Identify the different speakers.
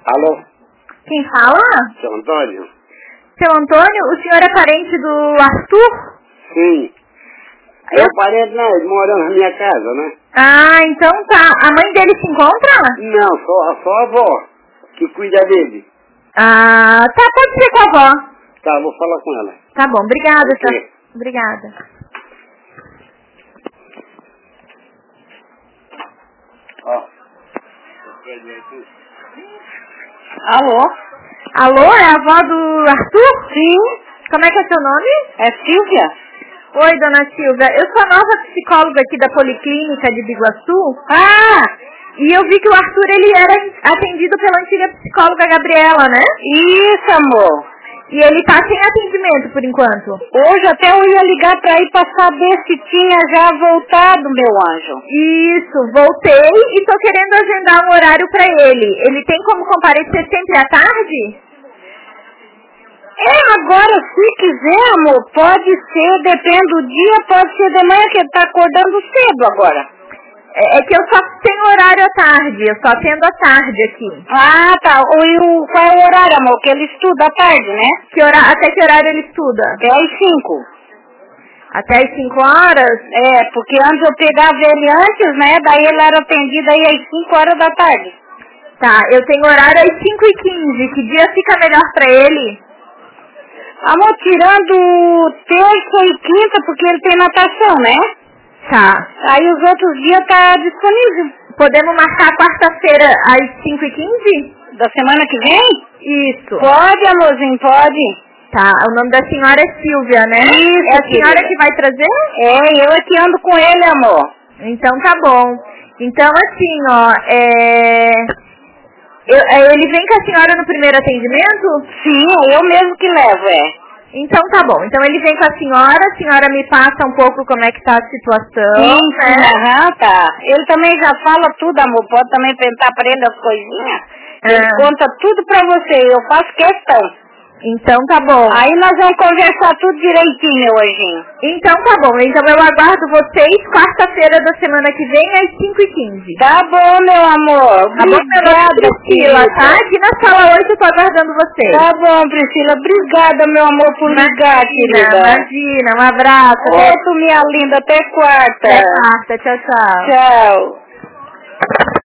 Speaker 1: Alô?
Speaker 2: Quem fala?
Speaker 1: Seu Antônio?
Speaker 2: Seu Antônio, o senhor é parente do Arthur?
Speaker 1: Sim. Eu parente não, ele mora na minha casa, né?
Speaker 2: Ah, então tá. A mãe dele se encontra?
Speaker 1: Não, só a avó que cuida dele.
Speaker 2: Ah, tá, pode ser com a avó.
Speaker 1: Tá, vou falar com ela.
Speaker 2: Tá bom, obrigada,
Speaker 1: Ok.
Speaker 2: tá? Obrigada.
Speaker 1: Ó.
Speaker 3: Alô?
Speaker 2: Alô, é a avó do Arthur?
Speaker 3: Sim,
Speaker 2: Como é que é seu nome?
Speaker 3: é Silvia?
Speaker 2: Oi, dona Silvia. Eu sou a nova psicóloga aqui da Policlínica de Biguaçu.
Speaker 3: Ah,
Speaker 2: E eu vi que o Arthur, ele era atendido pela antiga psicóloga Gabriela, né?
Speaker 3: isso, amor.
Speaker 2: E ele tá sem atendimento por enquanto.
Speaker 3: Hoje até eu ia ligar pra ir pra saber se tinha já voltado, meu anjo.
Speaker 2: Isso, voltei e tô querendo agendar um horário pra ele. Ele tem como comparecer sempre à tarde?
Speaker 3: Agora se quiser, amor, pode ser, depende do dia, pode ser de manhã, que ele tá acordando cedo agora.
Speaker 2: É que eu só tenho horário à tarde, eu só atendo à tarde aqui.
Speaker 3: Ah, tá. Qual é o horário, amor? Que ele estuda à tarde, né?
Speaker 2: Até que horário ele estuda?
Speaker 3: Até às 5.
Speaker 2: Até às 5 horas?
Speaker 3: Porque antes eu pegava ele antes, né? Daí ele era atendido aí às 5 horas da tarde.
Speaker 2: Tá, eu tenho horário às 5h15. Que dia fica melhor pra ele?
Speaker 3: Amor, tirando terça e quinta, porque ele tem natação, né?
Speaker 2: Tá.
Speaker 3: Aí os outros dias tá disponível.
Speaker 2: Podemos marcar quarta-feira às 5h15?
Speaker 3: Da semana que vem?
Speaker 2: Isso.
Speaker 3: Pode, amorzinho, pode.
Speaker 2: Tá, o nome da senhora é Silvia, né?
Speaker 3: Isso,
Speaker 2: É a senhora
Speaker 3: querida
Speaker 2: que vai trazer?
Speaker 3: Eu é que ando com ele, amor.
Speaker 2: Então tá bom. Então assim, ó, ele vem com a senhora no primeiro atendimento?
Speaker 3: Sim, é eu mesmo que levo,
Speaker 2: Então tá bom. Então ele vem com a senhora me passa um pouco como é que tá a situação,
Speaker 3: Sim,
Speaker 2: né?
Speaker 3: tá. Ele também já fala tudo, amor. Pode também perguntar pra ele as coisinhas. Ele conta tudo pra você, eu faço questão.
Speaker 2: Então tá bom.
Speaker 3: Aí nós vamos conversar tudo direitinho hoje.
Speaker 2: Então tá bom. Então eu aguardo vocês quarta-feira da semana que vem às 5h15.
Speaker 3: Tá bom, meu amor.
Speaker 2: Tá bom, meu nome é Priscila, tá? Aqui na sala 8 eu tô aguardando vocês.
Speaker 3: Tá bom, Priscila. Obrigada, meu amor, por ligar, querida.
Speaker 2: Imagina, um abraço.
Speaker 3: Outro, minha linda. Até quarta.
Speaker 2: Até quarta. Tchau, tchau.
Speaker 3: Tchau.